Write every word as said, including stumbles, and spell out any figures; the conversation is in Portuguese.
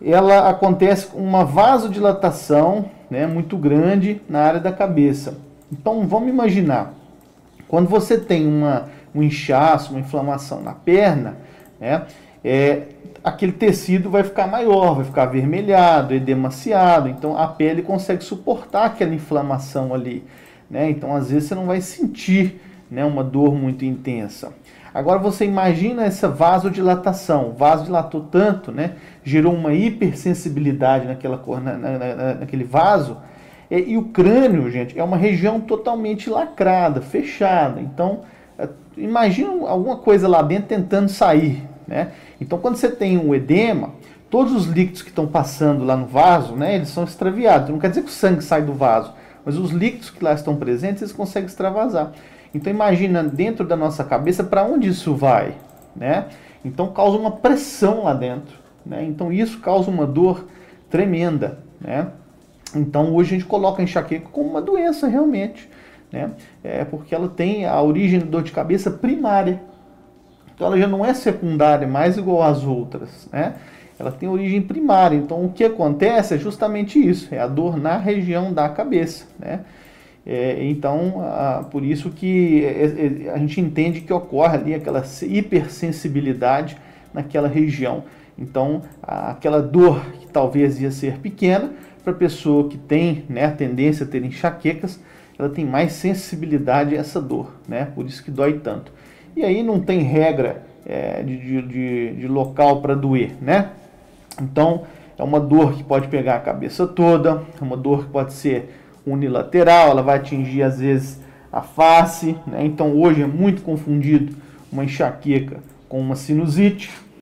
ela acontece com uma vasodilatação, né, muito grande na área da cabeça. Então vamos imaginar, quando você tem uma, um inchaço, uma inflamação na perna, né, é, aquele tecido vai ficar maior, vai ficar avermelhado, edemaciado, então a pele consegue suportar aquela inflamação ali, né? Então às vezes você não vai sentir, né, uma dor muito intensa. Agora você imagina essa vasodilatação, o vaso dilatou tanto, né, gerou uma hipersensibilidade naquela, na, na, naquele vaso, e, e o crânio, gente, é uma região totalmente lacrada, fechada, então imagina alguma coisa lá dentro tentando sair, né? Então quando você tem um edema, todos os líquidos que estão passando lá no vaso, né, eles são extraviados. Não quer dizer que o sangue sai do vaso, mas os líquidos que lá estão presentes, eles conseguem extravasar. Então imagina dentro da nossa cabeça para onde isso vai, né? Então causa uma pressão lá dentro, né? Então isso causa uma dor tremenda, né? Então hoje a gente coloca a enxaqueca como uma doença realmente, né? É porque ela tem a origem da dor de cabeça primária. Então ela já não é secundária mais igual às outras, né? Ela tem origem primária. Então o que acontece é justamente isso, é a dor na região da cabeça, né? É, então, a, por isso que é, é, a gente entende que ocorre ali aquela hipersensibilidade naquela região. Então, a, aquela dor que talvez ia ser pequena, para a pessoa que tem, né, a tendência a ter enxaquecas, ela tem mais sensibilidade a essa dor, né? Por isso que dói tanto. E aí não tem regra é, de, de, de local para doer, né? Então, é uma dor que pode pegar a cabeça toda, é uma dor que pode ser unilateral, ela vai atingir às vezes a face, né? Então hoje é muito confundido uma enxaqueca com uma sinusite,